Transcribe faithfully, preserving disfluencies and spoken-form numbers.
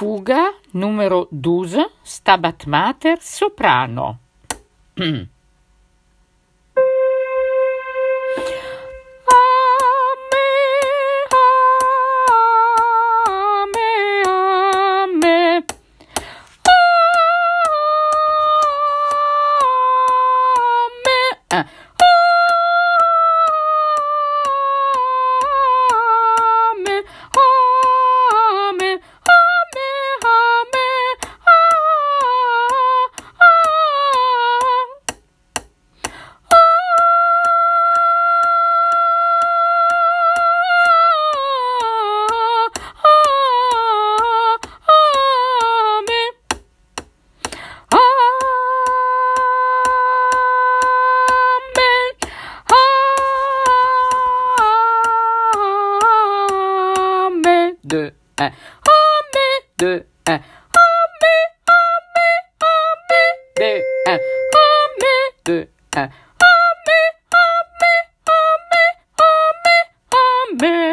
Fuga numero douze, Stabat Mater, soprano. Deux, un. Amen, deux, un. Amen, amen, amen, deux, un. Amen, deux, un. Amen, amen, amen, amen, amen.